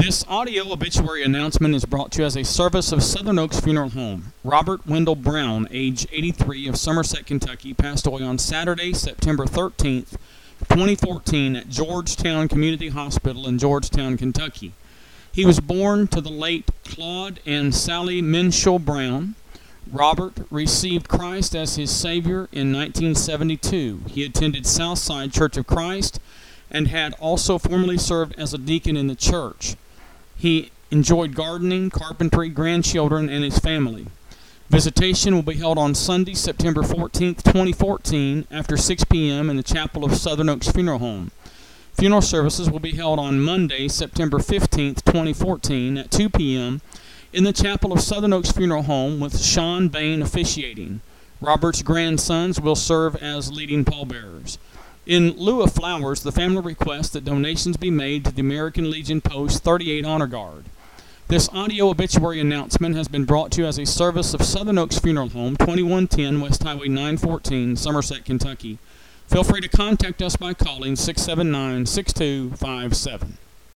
This audio obituary announcement is brought to you as a service of Southern Oaks Funeral Home. Robert Wendell Brown, age 83, of Somerset, Kentucky, passed away on Saturday, September 13th, 2014 at Georgetown Community Hospital in Georgetown, Kentucky. He was born to the late Claude and Sally Menschel Brown. Robert received Christ as his Savior in 1972. He attended Southside Church of Christ and had also formerly served as a deacon in the church. He enjoyed gardening, carpentry, grandchildren, and his family. Visitation will be held on Sunday, September 14th, 2014, after 6 p.m. in the chapel of Southern Oaks Funeral Home. Funeral services will be held on Monday, September 15th, 2014, at 2 p.m. in the chapel of Southern Oaks Funeral Home, with Sean Bain officiating. Robert's grandsons will serve as leading pallbearers. In lieu of flowers, the family requests that donations be made to the American Legion Post 38 Honor Guard. This audio obituary announcement has been brought to you as a service of Southern Oaks Funeral Home, 2110 West Highway 914, Somerset, Kentucky. Feel free to contact us by calling 679-6257.